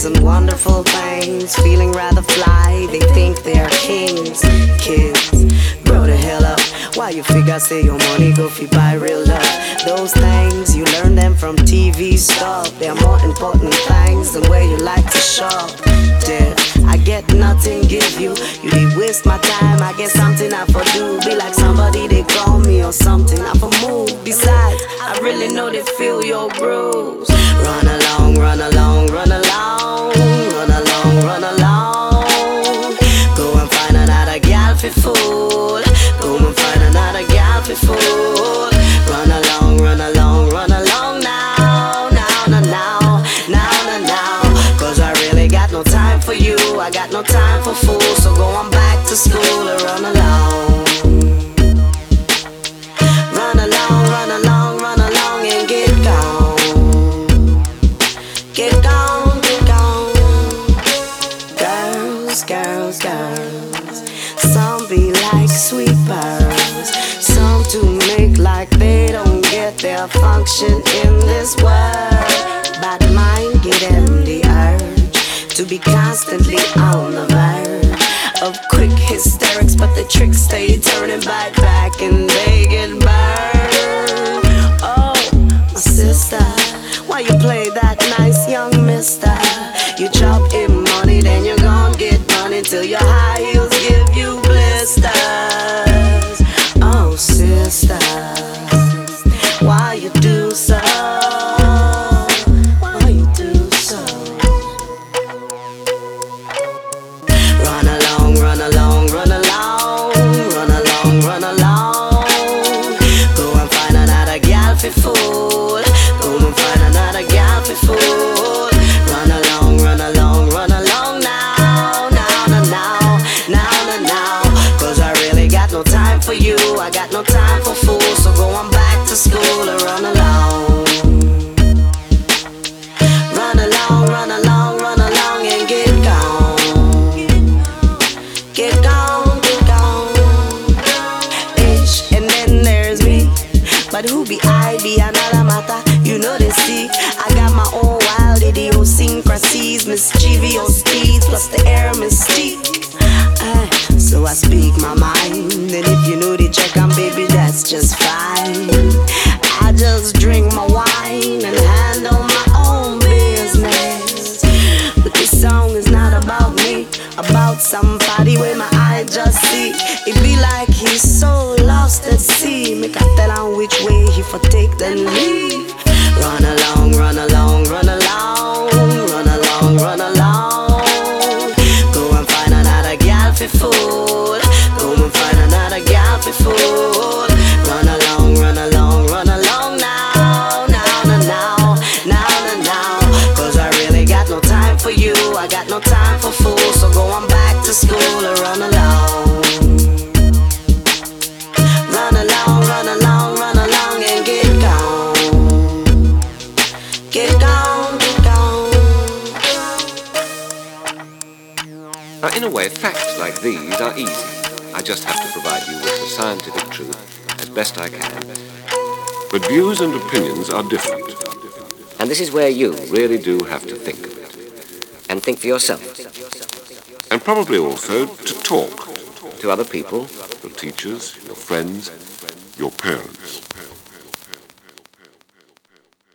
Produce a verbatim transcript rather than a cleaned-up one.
things and wonderful things, feeling rather fly. They think they're kings. Kids, grow the hell up. Why you figure say your money go fi buy real love? Those things, you learn them from T V stuff. They're more important things than where you like to shop. Dear, I get nothing, give you. You did waste my time, I get something I for do. Be like somebody they call me or something I for move. Besides, I really know they feel your bruise. Run along, run along, run along, run along, run along. Go and find another gal fi fool. Go and find another gal fi fool. Run along, run along, run along now, now, now, now, now, now, now. Cause I really got no time for you. I got no time for fools. So go on back to school and run along. Run along, run along, run along and get gone. Get gone, get gone. Girls, girls, girls. Some be like sweepers. Some to make like they don't get their function in this world. But mine give them the urge to be constantly on the verge of quick hysterics. But the tricks stay turning back, back and they get burned. Oh, my sister, why you play that nice young mister? You chop him money, then you're gon' get money till your high heels give you blisters. Oh, sister, why you do so? Why you do so? Run along, run along, run along, run along, run along. Go and find another gal fi fool. Go and find another gal fi fool. Run along, run along, run along now, now, now, now, now, now, now. Cause I really got no time for you. I got no time for fools. So go on back to school and run along. Run along, run along, run along and get gone. Get gone, get gone. Ish, and then there's me. But who be I be another matter. You know they see I got my own wild idiosyncrasies, mischievous deeds, plus the air mystique. Uh, so I speak my mind, and if you know the check on baby, that's just fine. I just drink my wine and handle my own business. But this song is not about me, about somebody where my eye just see. It be like he's so lost at sea. Make I tell him which way he for take then leave. Run along, run along, run along, run along, run along. Go and find another gal fi fool. Go and find another gal fi fool. Run along, run along, run along now, now, now, now, now, now, now. Cause I really got no time for you. I got no time for fools. So go on back to school and run along. Run along, run along, run along and get gone. Get gone, get gone. Now, in a way, facts like these are easy. I just have to provide you with the scientific truth as best I can. But views and opinions are different. And this is where you really do have to think of it. and think for yourself. And probably also to talk. To other people. Your teachers, your friends, your parents.